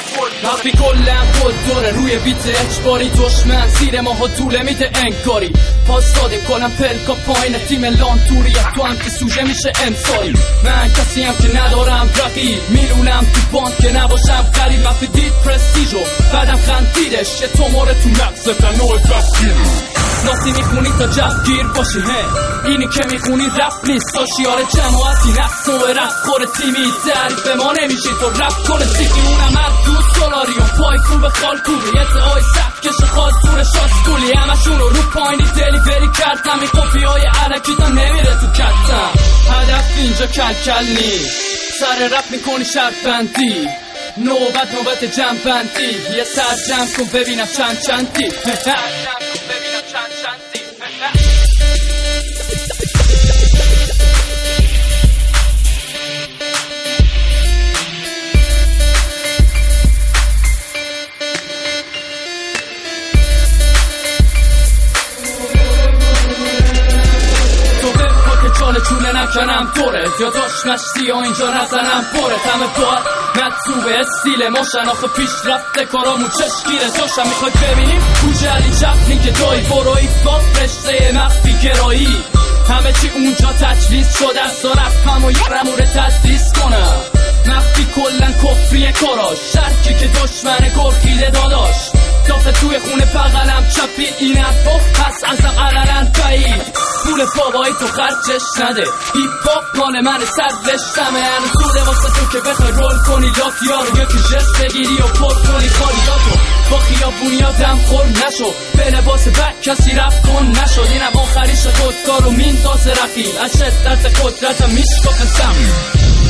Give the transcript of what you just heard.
وقتی کلم خود دوره روی بیت اجباری دشمن زیر ماها دوله میده انگاری پاسداده کنم پلکا پایین تیم لانتوری تو هم که سوژه میشه امسایی من کسی هم که ندارم رقیب میلونم تو باند که نباشم غریب وقتی دید پرستیژو بعدم خندیدش یه توماره تو مغزت نوع تفکیری ناسی میخونی تا جفگیر باشی اینی که میخونی رپ نیست تا شیار جماعتی نفس و رپ خور تیمی تعریف ما نمیشی تو رپ کنه سیکی اونم هر دوست دلاریون پای کوب خالکوبی اتعای سبکش خالصور شاسکولی همشون رو پایینی دلیوری کردم این کپی های علکی تا نمیره تو کتم هدف اینجا کلکل نیست سر رپ میکنی شرط بندی نوبت جمع یه سر جمع کن ببینم چندی چونه نکنم دوره یا داشت مشتی یا اینجا نزنم بره همه باید مطلوبه استیل ما شناخت پیش رفته کارامون چشگیره داشتم میخواد ببینیم کوچه علی چپنی که دایی بروی باق رشته مخفی گرایی همه چی اونجا تجویز شده است دارد همه یه رموره تدریس کنم مخفی کلن کفری کاراش شرکی که دشمن گرخیده داداش دافه توی خونه بغلم چپی این افا پس ازم علنن بایید پول بابایی تو خرچش نده هیپ هاپ مال من سرشتمه هنو زوده واسه تو که بخوای رول کنی لاکیا رو یکی جست بگیری و پر کنی خالیاتو با خیابونی ها دم خور نشو به لباس بک کسی رفت کن نشد اینم آخریش خودکار و میندازه رقیب از شدت قدرتم میشکافه سم